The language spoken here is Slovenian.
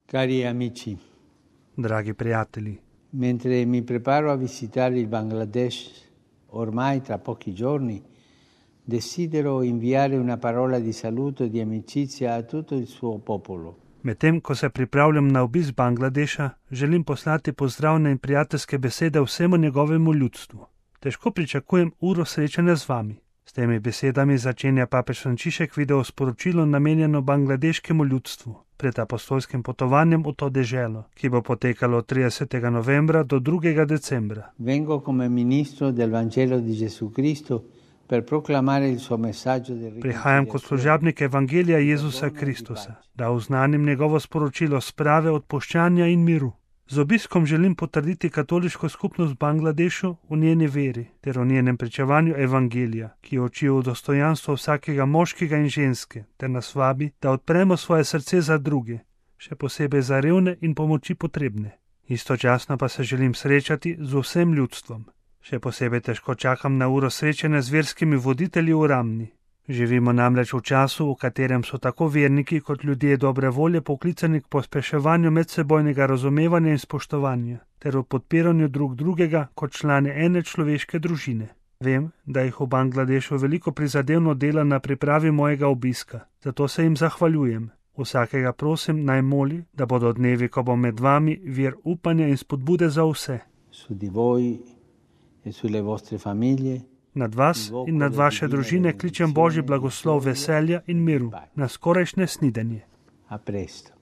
Cari amici, Dragi prijatelji, mentre mi preparo a visitare il Bangladesh, ormai tra pochi giorni, desidero inviare una parola di saluto e di amicizia a tutto il suo popolo. medtem ko se pripravljam na obisk Bangladeša, želim poslati pozdravne in prijateljske besede vsemu njegovemu ljudstvu. Težko pričakujem uro srečanja z vami. S temi besedami začenja papež Frančišek video sporočilo namenjeno bangladeškemu ljudstvu pred apostolskim potovanjem v to deželo, ki bo potekalo od 30. novembra do 2. decembra. Vengo come ministro del Vangelo di Gesù Cristo per proclamare il suo messaggio di Prihajam kot služabnik Evangelija Jezusa Kristusa, da oznanim njegovo sporočilo sprave, odpuščanja in miru. Z obiskom želim potrditi katoliško skupnost v Bangladešu v njeni veri ter v njenem pričevanju Evangelija, ki uči o dostojanstvu vsakega moškega in ženske ter nas vabi, da odpremo svoje srce za druge, še posebej za revne in pomoči potrebne. Istočasno pa se želim srečati z vsem ljudstvom. Še posebej težko čakam na uro srečanja z verskimi voditelji v Ramni. Živimo namreč v času, v katerem so tako verniki kot ljudje dobre volje poklicani k pospeševanju medsebojnega razumevanja in spoštovanja ter v podpiranju drug drugega kot člane ene človeške družine. Vem, da jih v Bangladešu veliko prizadevno dela na pripravi mojega obiska, zato se jim zahvaljujem. Vsakega prosim naj moli, da bodo dnevi, ko bom med vami, vir upanja in spodbude za vse. Su di voi e sulle vostre famiglie. Nad vas in nad vaše družine kličem Božji blagoslov, veselja in miru na skorajšnje snidenje. A presto.